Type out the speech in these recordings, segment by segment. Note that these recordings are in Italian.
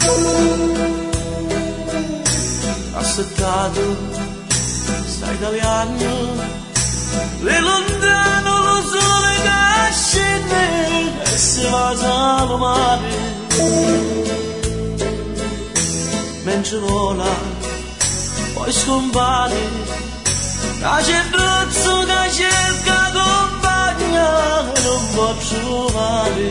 Assettato, sta italiano, le lontano lo sole che scende e si va al mare, mentre vola, poi scompare, la centrozzo che cerca compagna e non può trovare,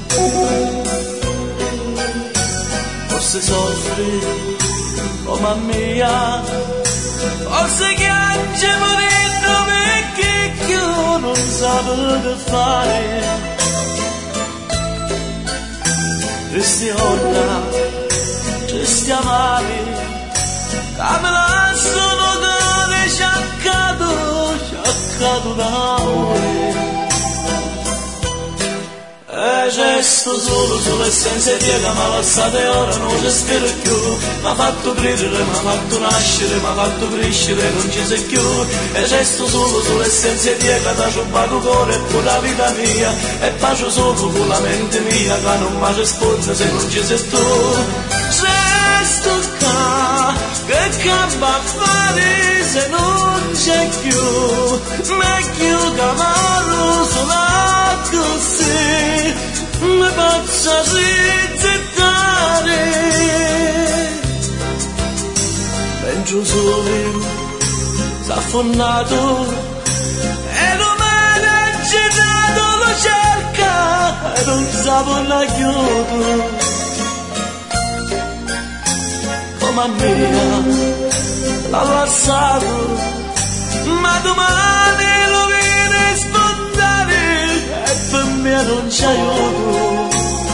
forse soffre oh mamma mia, forse piange morendo perché io non sapevo che fare. Questi ora, questi amari, che me la sono date sciaccato d'amore. E gesto solo sull'essenza piega, ma lasciate ora non ci spero più. M'ha fatto credere, m'ha fatto nascere, m'ha fatto crescere, non ci sei più. E gesto solo sull'essenza piega, da ciubato cuore e pure la vita mia. E pace solo con la mente mia, che non mi risponde se non ci sei tu. Gesto che cambia a fare se non c'è più. Meglio che amarlo solo così, mi faccia rigettare. Mentre sole s'è affondato e non me ne girato lo cerca e non sapevo aiuto. Mamma mia, l'ha lasciato, ma domani lo viene sfondare e per me non c'è aiuto.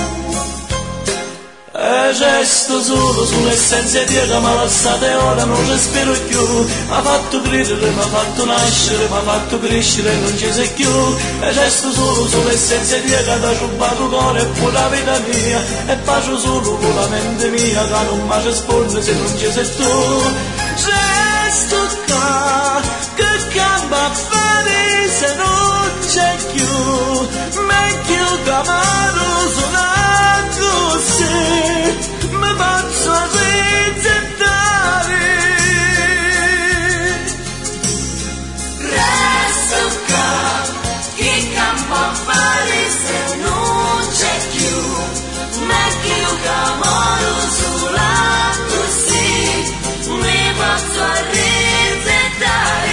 E gesto solo sull'essenza dietro, ma lasciate ora non respiro più. M'ha fatto credere, m'ha fatto nascere, m'ha fatto crescere, non ci sei più. E gesto solo sull'essenza dietro, da ciubato cuore e pure la vita mia. E pace solo con la mente mia, che non mi risponde se non ci sei tu. Gesto che cambia a fare se non c'è più. Meglio che amaro sono così, mi faccio rigettare. Resto qua, che campo a fare se non c'è più. Meglio che amaro sola così, mi faccio rigettare.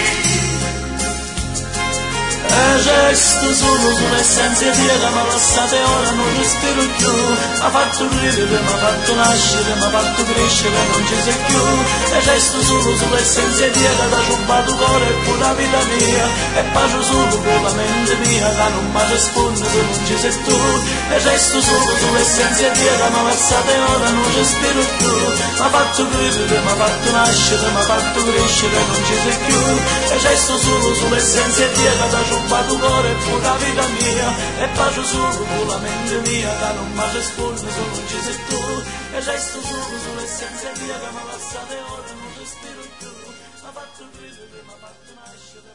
E gesto solo sull'essenza piega, ma lasciate ora non respiro più. M'ha fatto credere, m'ha fatto nascere, m'ha fatto crescere, non ci sei più. E gesto solo sull'essenza piega, da ciubato cuore e pure la vita mia. E pace solo con la mente mia, che non mi risponde se non ci sei tu. E gesto solo sull'essenza piega, ma lasciate ora non respiro più. M'ha fatto credere, m'ha fatto nascere, m'ha fatto crescere, non ci sei più. E gesto solo sull'essenza piega, da ciubato cuore e pure la vita mia. E pace solo con la mente mia, che non mi risponde se non ci sei tu. E resto solo sull'essenza mia, che mi lasciate ora non respiro più. M'ha fatto credere, m'ha fatto nascere.